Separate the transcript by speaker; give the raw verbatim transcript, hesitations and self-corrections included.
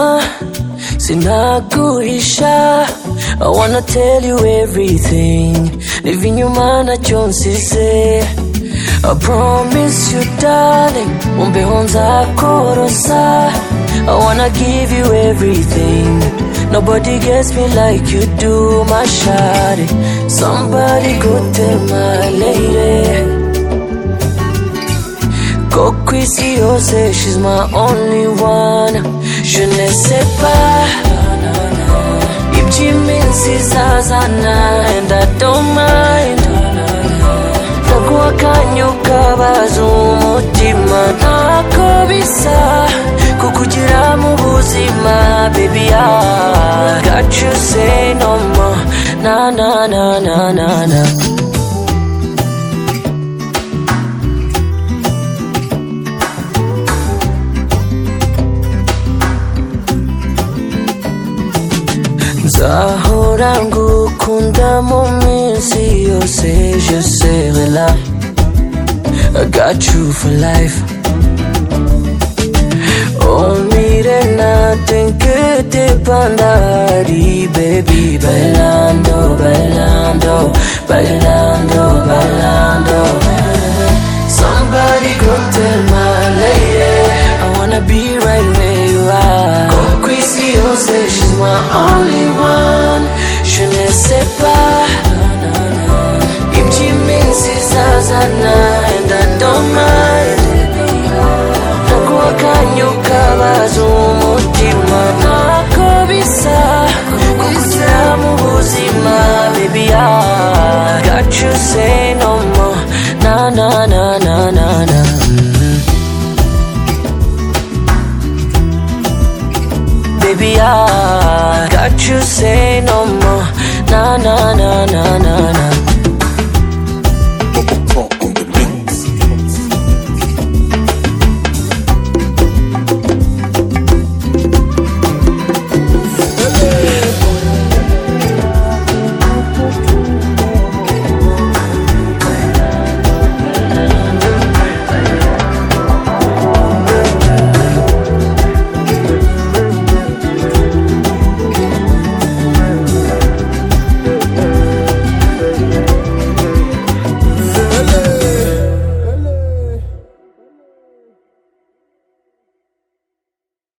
Speaker 1: sinaguhisha. I wanna tell you everything, leaving you man at say. I promise you darling, umbeho nzakorosa. I wanna give you everything, nobody gets me like you do, my shawty. Somebody go tell my lady, go crazy, oh say she's my only one. Je ne sais pas if means is azana, and I don't mind. Takuwa kanyo kabazo umutima ntako bisa kukugira mu buzima, baby I got you, say no more, na na na na na na. Zahora ngukunda mu minsi yose, je serai là. I got you for life. Oh, mire, nothing que te pandari, baby. Bailando, bailando, bailando, bailando. Somebody go tell my lady, I wanna be right where you are. Go crazy, oh say she's my only one. Je ne sais pas if she means it's azana, and I don't mind. Takuwa kanyo kabazo umutima ntako bisa kukugira mu buzima, baby I got you, say no more, na na na na na na. Baby I got you, say no more, na na na na na na.